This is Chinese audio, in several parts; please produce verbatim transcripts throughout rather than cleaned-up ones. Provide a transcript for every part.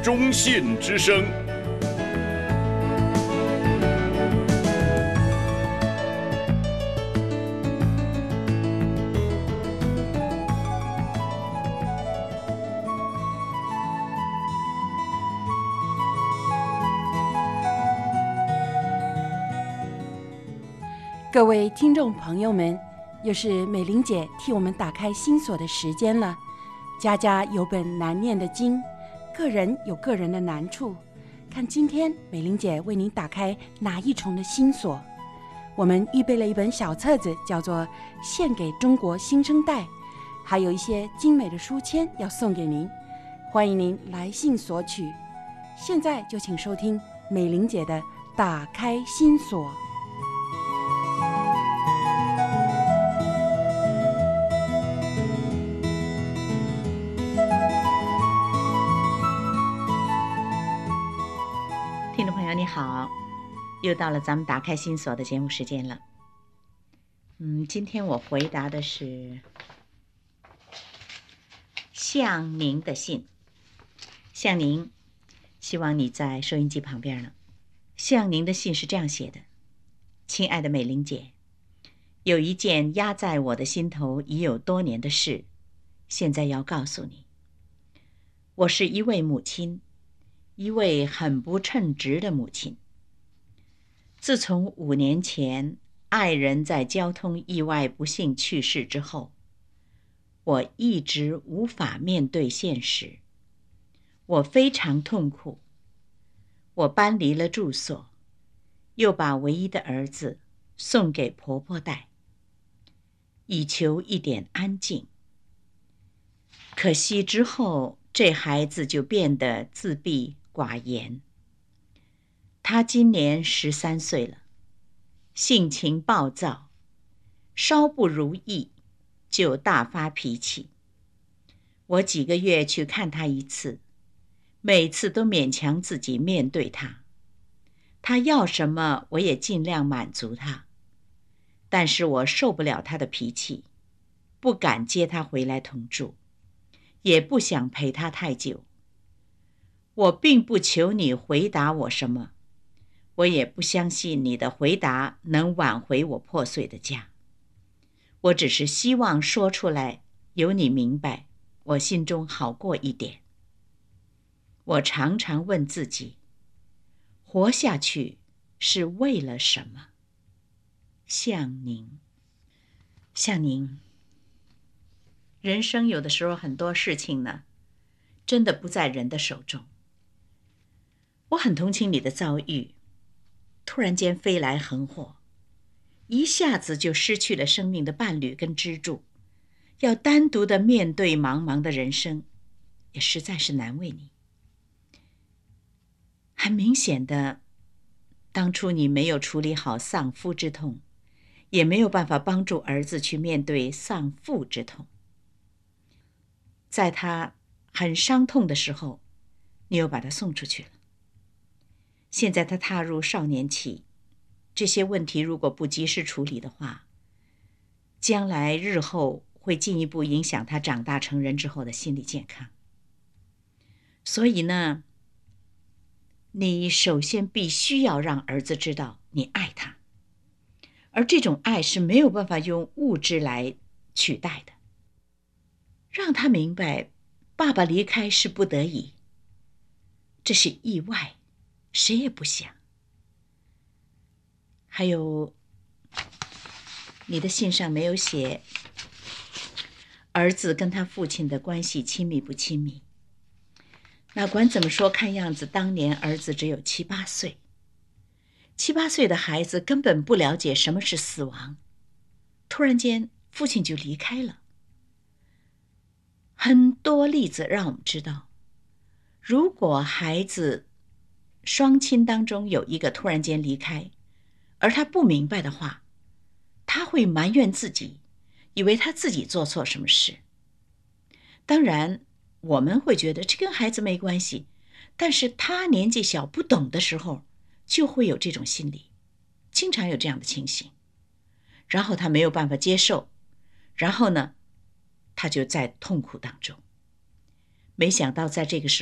中信之声。 各位听众朋友们，又是美玲姐替我们打开心锁的时间了。家家有本难念的经，个人有个人的难处，看今天美玲姐为您打开哪一重的心锁。我们预备了一本小册子，叫做《献给中国新生代》，还有一些精美的书签要送给您，欢迎您来信索取。现在就请收听美玲姐的打开心锁。 听众朋友你好，又到了咱们打开心锁的节目时间了。嗯，今天我回答的是向您的信。向您，希望你在收音机旁边呢。向您的信是这样写的：亲爱的美玲姐，有一件压在我的心头已有多年的事，现在要告诉你。我是一位母亲，一位很不称职的母亲。自从五年前爱人在交通意外不幸去世之后，我一直无法面对现实，我非常痛苦。我搬离了住所，又把唯一的儿子送给婆婆带，以求一点安静。可惜之后，这孩子就变得自闭寡言。他今年十三岁了，性情暴躁，稍不如意就大发脾气。我几个月去看他一次，每次都勉强自己面对他。他要什么我也尽量满足他，但是我受不了他的脾气，不敢接他回来同住，也不想陪他太久。我并不求你回答我什么，我也不相信你的回答能挽回我破碎的家。我只是希望说出来，有你明白，我心中好过一点。我常常问自己，活下去是为了什么？向您，向您。人生有的时候很多事情呢，真的不在人的手中。我很同情你的遭遇，突然间飞来横祸，一下子就失去了生命的伴侣跟支柱，要单独的面对茫茫的人生，也实在是难为你。很明显的，当初你没有处理好丧夫之痛，也没有办法帮助儿子去面对丧父之痛。在他很伤痛的时候，你又把他送出去了。现在他踏入少年期，这些问题如果不及时处理的话，将来日后会进一步影响他长大成人之后的心理健康。所以呢，你首先必须要让儿子知道你爱他，而这种爱是没有办法用物质来取代的。让他明白，爸爸离开是不得已，这是意外，谁也不想。还有，你的信上没有写儿子跟他父亲的关系亲密不亲密。那管怎么说，看样子当年儿子只有七八岁，七八岁的孩子根本不了解什么是死亡，突然间父亲就离开了。很多例子让我们知道，如果孩子双亲当中有一个突然间离开，而他不明白的话，他会埋怨自己，以为他自己做错什么事。当然我们会觉得这跟孩子没关系，但是他年纪小不懂的时候就会有这种心理，经常有这样的情形，然后他没有办法接受，然后呢他就在痛苦当中。没想到在这个时候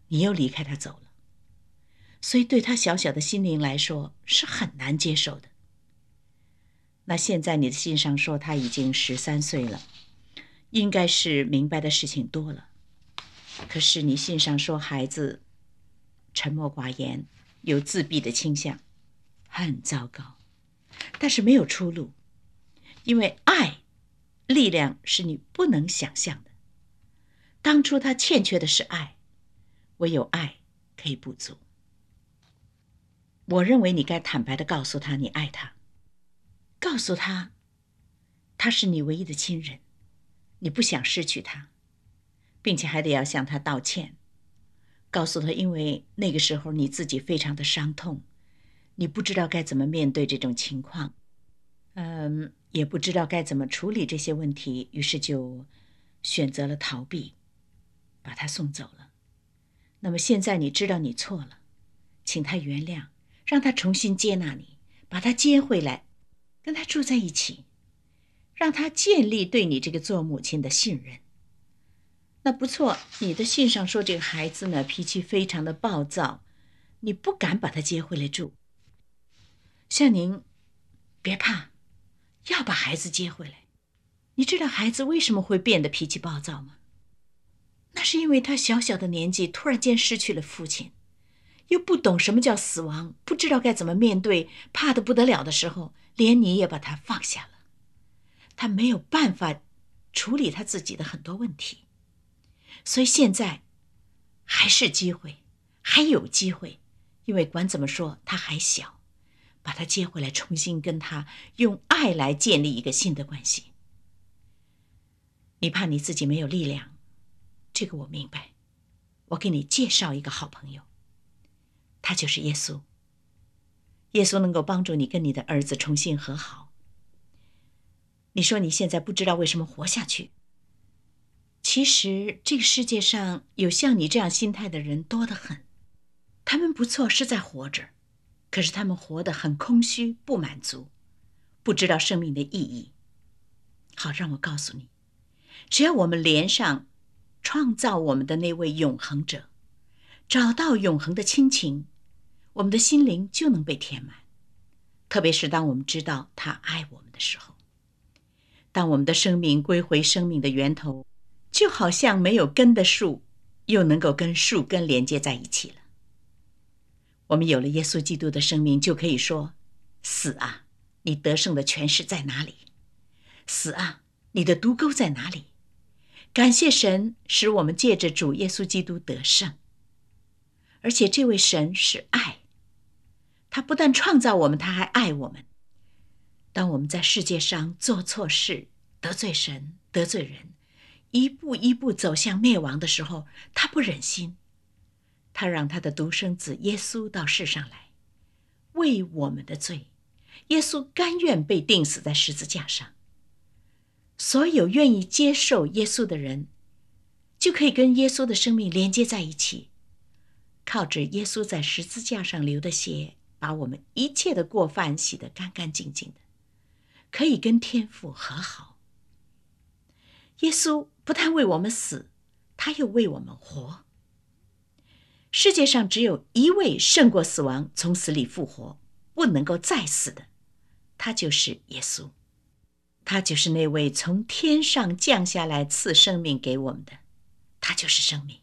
你又离开他走了，所以对他小小的心灵来说是很难接受的。那现在你的信上说他已经十三岁了，应该是明白的事情多了。可是你信上说孩子沉默寡言，有自闭的倾向，很糟糕。但是没有出路，因为爱力量是你不能想象的。当初他欠缺的是爱，唯有爱可以补足。我认为你该坦白地告诉他你爱他，告诉他他是你唯一的亲人，你不想失去他，并且还得要向他道歉，告诉他因为那个时候你自己非常的伤痛，你不知道该怎么面对这种情况，嗯，也不知道该怎么处理这些问题，于是就选择了逃避，把他送走了。那么现在你知道你错了，请他原谅，让他重新接纳你，把他接回来，跟他住在一起，让他建立对你这个做母亲的信任。那不错，你的信上说这个孩子呢脾气非常的暴躁，你不敢把他接回来住。像您别怕，要把孩子接回来。你知道孩子为什么会变得脾气暴躁吗？那是因为他小小的年纪突然间失去了父亲，又不懂什么叫死亡，不知道该怎么面对，怕得不得了的时候，连你也把他放下了。他没有办法处理他自己的很多问题，所以现在还是机会，还有机会，因为管怎么说他还小，把他接回来，重新跟他用爱来建立一个新的关系。你怕你自己没有力量，这个我明白。我给你介绍一个好朋友，他就是耶稣。耶稣能够帮助你跟你的儿子重新和好。你说你现在不知道为什么活下去，其实这个世界上有像你这样心态的人多得很。他们不错，是在活着，可是他们活得很空虚，不满足，不知道生命的意义。好，让我告诉你，只要我们连上创造我们的那位永恒者，找到永恒的亲情，我们的心灵就能被填满。特别是当我们知道他爱我们的时候，当我们的生命归回生命的源头，就好像没有根的树又能够跟树根连接在一起了。我们有了耶稣基督的生命，就可以说，死啊，你得胜的权势在哪里？死啊，你的毒钩在哪里？感谢神，使我们借着主耶稣基督得胜。而且这位神是爱，他不但创造我们，他还爱我们。当我们在世界上做错事，得罪神，得罪人，一步一步走向灭亡的时候，他不忍心，他让他的独生子耶稣到世上来，为我们的罪，耶稣甘愿被钉死在十字架上。所有愿意接受耶稣的人，就可以跟耶稣的生命连接在一起，靠着耶稣在十字架上流的血，把我们一切的过犯洗得干干净净的，可以跟天父和好。耶稣不但为我们死，他又为我们活。世界上只有一位胜过死亡，从死里复活，不能够再死的，他就是耶稣。他就是那位从天上降下来赐生命给我们的，他就是生命。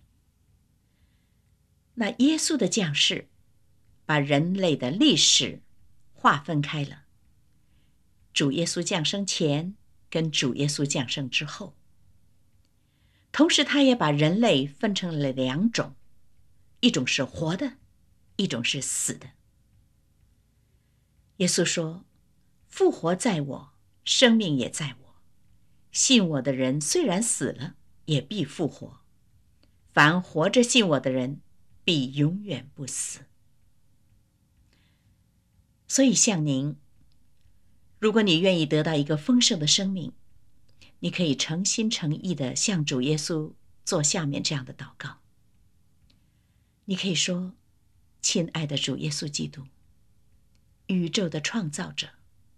那耶稣的降世，把人类的历史划分开了，主耶稣降生前跟主耶稣降生之后。同时他也把人类分成了两种，一种是活的，一种是死的。耶稣说，复活在我，生命也在我，信我的人虽然死了，也必复活，凡活着信我的人，必永远不死。所以像您，如果你愿意得到一个丰盛的生命，你可以诚心诚意地向主耶稣做下面这样的祷告。你可以说，亲爱的主耶稣基督，宇宙的创造者，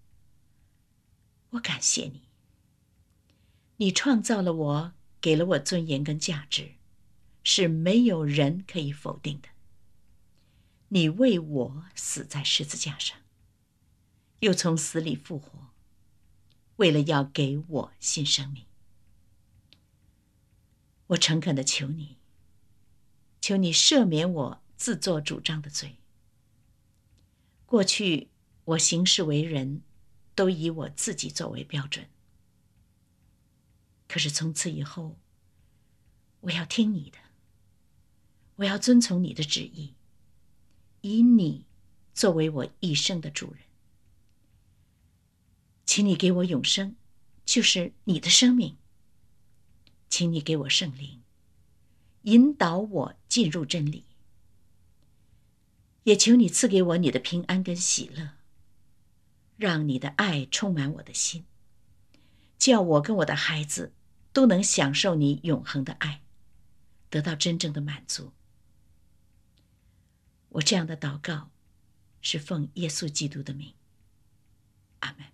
我感谢你，你创造了我，给了我尊严跟价值， 是没有人可以否定的。你为我死在十字架上，又从死里复活，为了要给我新生命。我诚恳地求你，求你赦免我自作主张的罪。过去我行事为人都以我自己作为标准，可是从此以后，我要听你的，我要遵从你的旨意，以你作为我一生的主人。请你给我永生，就是你的生命。请你给我圣灵，引导我进入真理。也求你赐给我你的平安跟喜乐，让你的爱充满我的心，叫我跟我的孩子都能享受你永恒的爱，得到真正的满足。我这样的祷告是奉耶稣基督的名，阿们。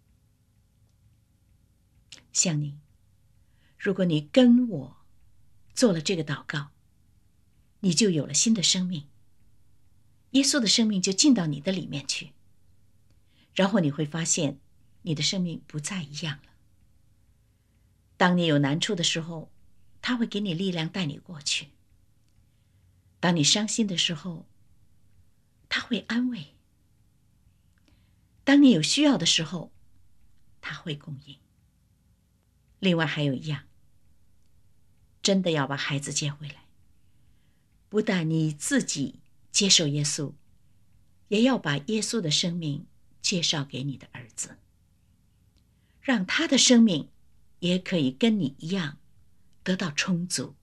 向你，如果你跟我做了这个祷告，你就有了新的生命，耶稣的生命就进到你的里面去，然后你会发现你的生命不再一样了。当你有难处的时候，他会给你力量带你过去；当你伤心的时候，他会安慰；当你有需要的时候，他会供应。另外还有一样，真的要把孩子接回来，不但你自己接受耶稣，也要把耶稣的生命介绍给你的儿子，让他的生命也可以跟你一样得到充足。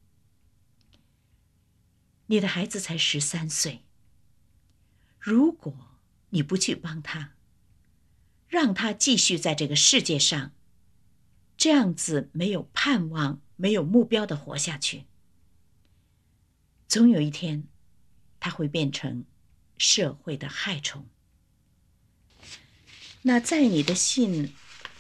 你的孩子才十三岁，如果你不去帮他，让他继续在这个世界上这样子没有盼望、没有目标的活下去，总有一天他会变成社会的害虫。那在你的信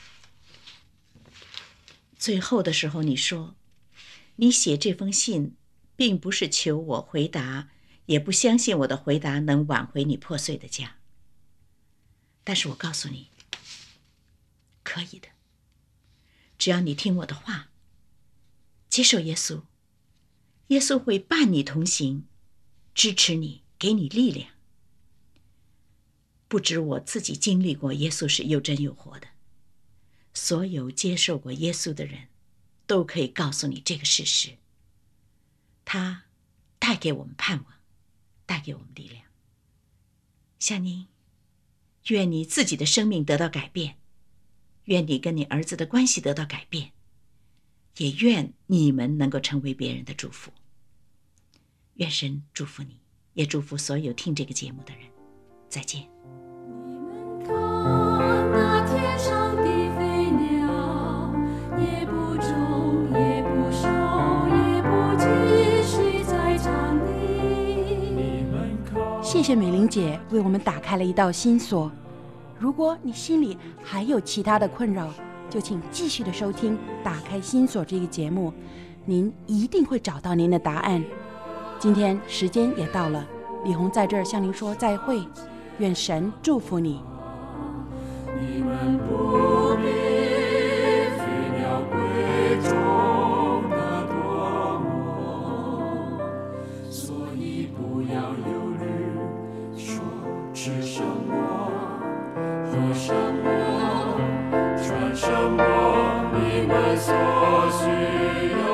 最后的时候，你说你写这封信并不是求我回答，也不相信我的回答能挽回你破碎的家。但是我告诉你，可以的，只要你听我的话，接受耶稣，耶稣会伴你同行，支持你，给你力量。不止我自己经历过耶稣是又真又活的，所有接受过耶稣的人都可以告诉你这个事实。他带给我们盼望，带给我们力量。夏宁，愿你自己的生命得到改变，愿你跟你儿子的关系得到改变，也愿你们能够成为别人的祝福。愿神祝福你，也祝福所有听这个节目的人。再见。 你们看那天上的飞鸟，也不种也不收也不积蓄在场地。 谢谢美玲姐为我们打开了一道心锁。如果你心里还有其他的困扰，就请继续的收听《打开心锁》这个节目，您一定会找到您的答案。今天时间也到了，李红在这儿向您说再会，愿神祝福你。 你们不必飞鸟贵重的多么，所以不要忧虑，说吃什么，喝什么，穿什么，你们所需要